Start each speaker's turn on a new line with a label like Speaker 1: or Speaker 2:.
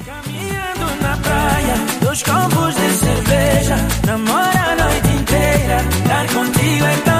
Speaker 1: Caminhando na praia, 2 copos de cerveja, namora a noite inteira, estar contigo é